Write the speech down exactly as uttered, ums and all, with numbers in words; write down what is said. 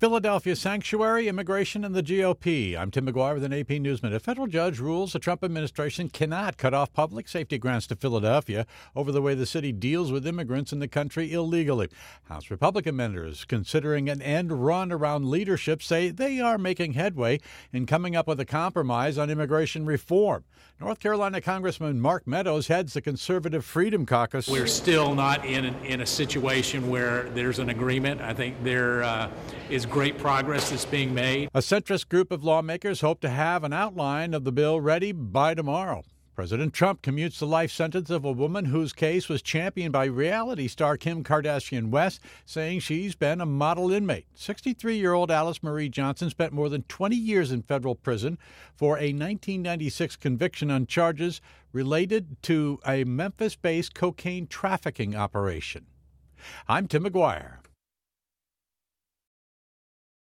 Philadelphia sanctuary, immigration, and the G O P. I'm Tim McGuire with an A P Newsminute. A federal judge rules the Trump administration cannot cut off public safety grants to Philadelphia over the way the city deals with immigrants in the country illegally. House Republican members considering an end run around leadership say they are making headway in coming up with a compromise on immigration reform. North Carolina Congressman Mark Meadows heads the Conservative Freedom Caucus. We're still not in a, in a situation where there's an agreement. I think there uh, is great progress that's being made. A centrist group of lawmakers hope to have an outline of the bill ready by tomorrow. President Trump commutes the life sentence of a woman whose case was championed by reality star Kim Kardashian West, saying she's been a model inmate. sixty-three-year-old Alice Marie Johnson spent more than twenty years in federal prison for a nineteen ninety-six conviction on charges related to a Memphis-based cocaine trafficking operation. I'm Tim McGuire.